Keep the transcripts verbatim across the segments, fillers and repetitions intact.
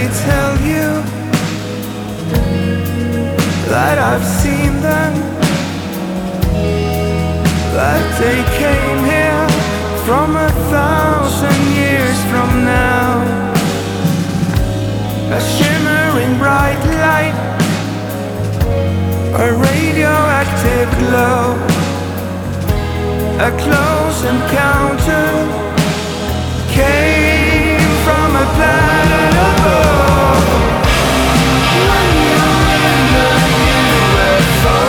tell you that I've seen them, that they came here from a thousand years from now. A shimmering bright light, a radioactive glow, a close encounter came from a planet above. When you're in the U F O,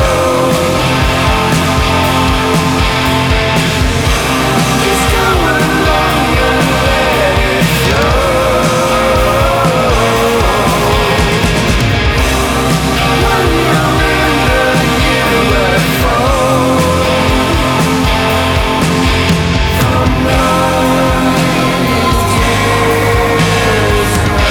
just go along and let it show. When you're in the U F O, from night till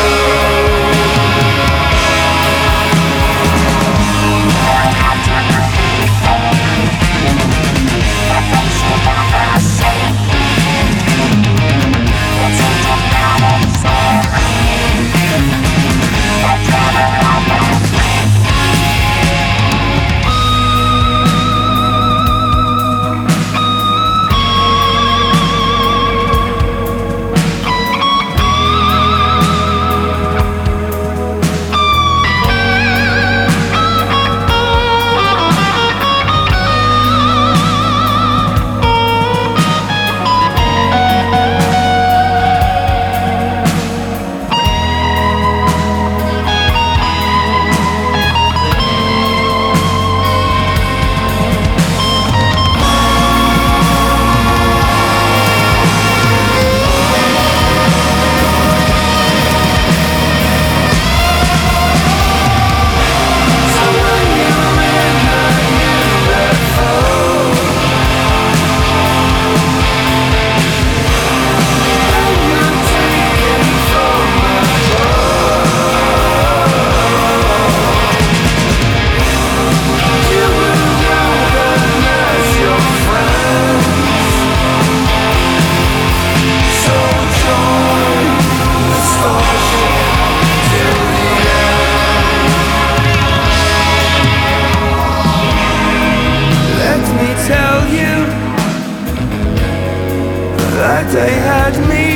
that they had me.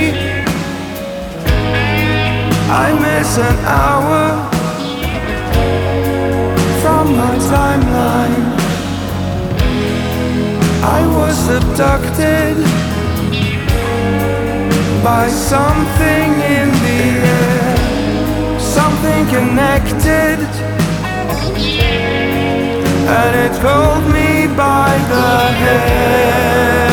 I miss an hour from my timeline. I was abducted by something in the air, something connected, and it pulled me by the hair.